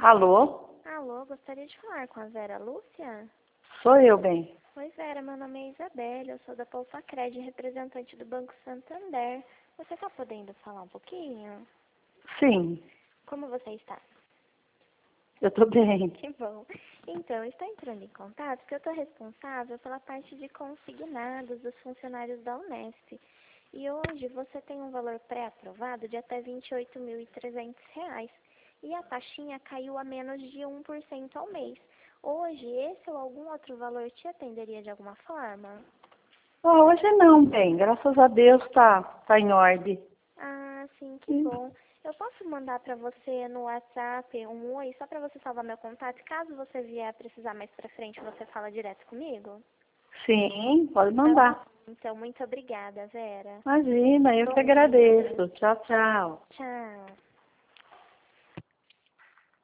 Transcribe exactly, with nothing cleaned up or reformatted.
Alô? Alô, gostaria de falar com a Vera Lúcia? Sou eu, bem. Oi, Vera, meu nome é Isabelle, eu sou da Polsacred, representante do Banco Santander. Você está podendo falar um pouquinho? Sim, Como você está? eu tô bem. Que bom. Então, eu estou entrando em contato porque eu estou responsável pela parte de consignados dos funcionários da Unesp. E hoje você tem um valor pré-aprovado de até vinte e oito mil e trezentos reais. E a taxinha caiu a menos de um por cento ao mês. Hoje, esse ou algum outro valor te atenderia de alguma forma? Oh, hoje não, bem. Graças a Deus tá, tá em ordem. Ah, sim, que bom. Eu posso mandar para você no WhatsApp um oi, só para você salvar meu contato? Caso você vier a precisar mais para frente, você fala direto comigo? Sim, pode Tá bom. mandar. Então, muito obrigada, Vera. Imagina, eu que Bom dia. agradeço. Tchau, tchau. Tchau.